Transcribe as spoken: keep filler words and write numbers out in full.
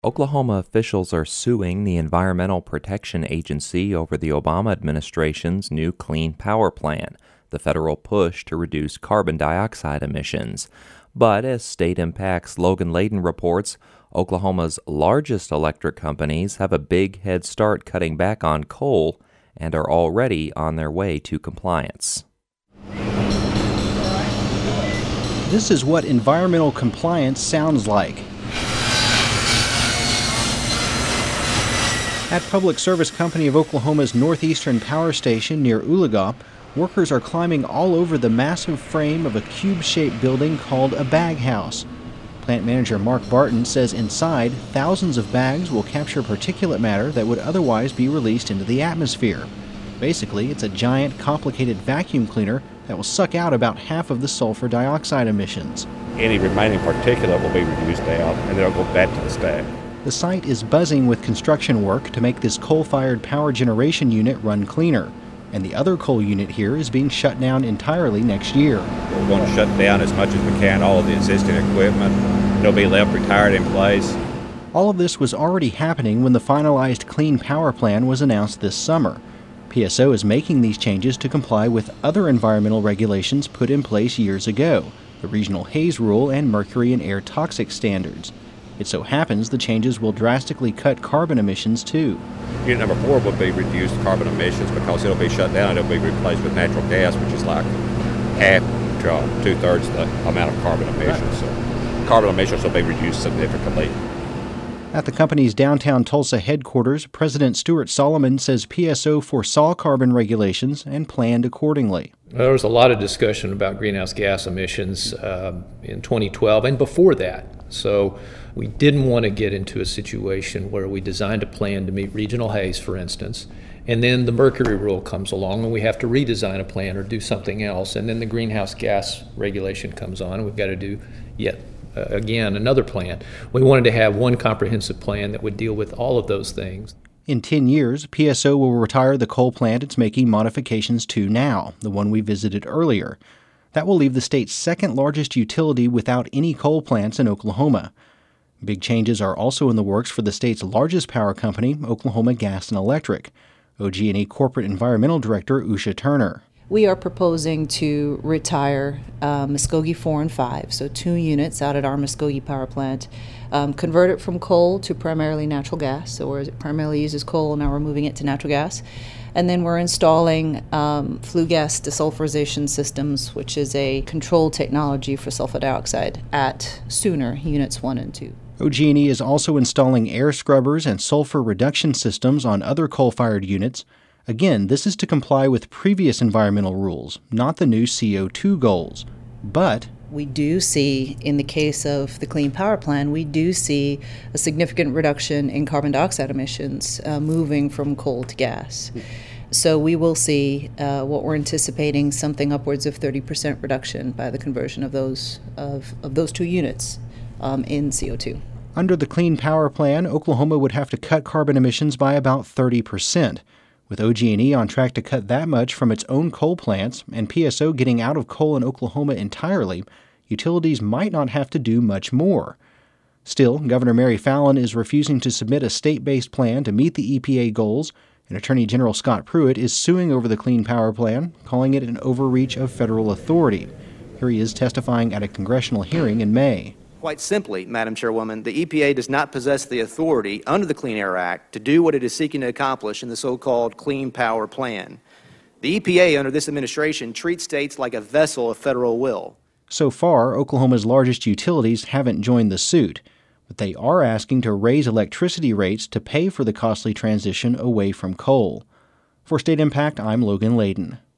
Oklahoma officials are suing the Environmental Protection Agency over the Obama administration's new Clean Power Plan, the federal push to reduce carbon dioxide emissions. But as State Impact's Logan Layden reports, Oklahoma's largest electric companies have a big head start cutting back on coal and are already on their way to compliance. This is what environmental compliance sounds like. At Public Service Company of Oklahoma's Northeastern Power Station near Oologah, workers are climbing all over the massive frame of a cube-shaped building called a bag house. Plant manager Mark Barton says inside, thousands of bags will capture particulate matter that would otherwise be released into the atmosphere. Basically, it's a giant, complicated vacuum cleaner that will suck out about half of the sulfur dioxide emissions. Any remaining particulate will be reduced out, and then it'll go back to the stack. The site is buzzing with construction work to make this coal-fired power generation unit run cleaner. And the other coal unit here is being shut down entirely next year. We're going to shut down as much as we can all of the existing equipment. It'll be left retired in place. All of this was already happening when the finalized Clean Power Plan was announced this summer. P S O is making these changes to comply with other environmental regulations put in place years ago, the Regional Haze Rule and Mercury and Air Toxic Standards. It so happens the changes will drastically cut carbon emissions too. Unit number four will be reduced carbon emissions because it'll be shut down and it'll be replaced with natural gas, which is like half to two-thirds the amount of carbon emissions. So carbon emissions will be reduced significantly. At the company's downtown Tulsa headquarters, President Stuart Solomon says P S O foresaw carbon regulations and planned accordingly. There was a lot of discussion about greenhouse gas emissions uh, in twenty twelve and before that. So we didn't want to get into a situation where we designed a plan to meet regional haze, for instance, and then the Mercury rule comes along and we have to redesign a plan or do something else, and then the greenhouse gas regulation comes on and we've got to do yet uh, again another plan. We wanted to have one comprehensive plan that would deal with all of those things. In ten years, P S O will retire the coal plant it's making modifications to now, the one we visited earlier. That will leave the state's second largest utility without any coal plants in Oklahoma. Big changes are also in the works for the state's largest power company, Oklahoma Gas and Electric. O G and E Corporate Environmental Director Usha Turner. We are proposing to retire uh, Muskogee four and five, so two units out at our Muskogee power plant, um, convert it from coal to primarily natural gas. So where it primarily uses coal, now we're moving it to natural gas. And then we're installing um, flue gas desulfurization systems, which is a control technology for sulfur dioxide at Sooner units one and two. O G and E is also installing air scrubbers and sulfur reduction systems on other coal-fired units. Again, this is to comply with previous environmental rules, not the new C O two goals. But we do see, in the case of the Clean Power Plan, we do see a significant reduction in carbon dioxide emissions uh, moving from coal to gas. So we will see uh, what we're anticipating, something upwards of thirty percent reduction by the conversion of those of, of those two units um, in C O two. Under the Clean Power Plan, Oklahoma would have to cut carbon emissions by about thirty percent. With O G and E on track to cut that much from its own coal plants and P S O getting out of coal in Oklahoma entirely, utilities might not have to do much more. Still, Governor Mary Fallin is refusing to submit a state-based plan to meet the E P A goals, and Attorney General Scott Pruitt is suing over the Clean Power Plan, calling it an overreach of federal authority. Here he is testifying at a congressional hearing in May. Quite simply, Madam Chairwoman, the E P A does not possess the authority under the Clean Air Act to do what it is seeking to accomplish in the so-called Clean Power Plan. The E P A under this administration treats states like a vessel of federal will. So far, Oklahoma's largest utilities haven't joined the suit, but they are asking to raise electricity rates to pay for the costly transition away from coal. For State Impact, I'm Logan Layden.